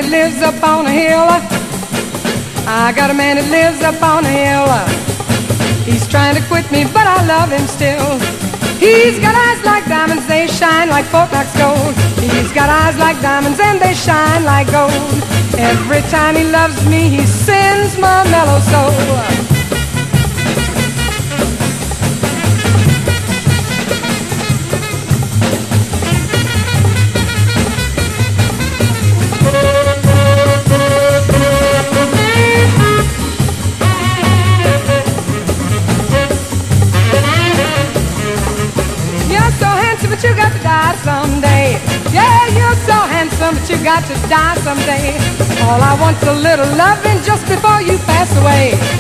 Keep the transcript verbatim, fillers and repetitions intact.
that lives up on a hill. I got a man that lives up on a hill. He's trying to quit me, but I love him still. He's got eyes like diamonds, they shine like Fort Knox gold. He's got eyes like diamonds and they shine like gold. Every time he loves me, he sends my mellow soul. But you got to die someday. Yeah, you're so handsome, but you got to die someday. All I want's a little loving just before you pass away.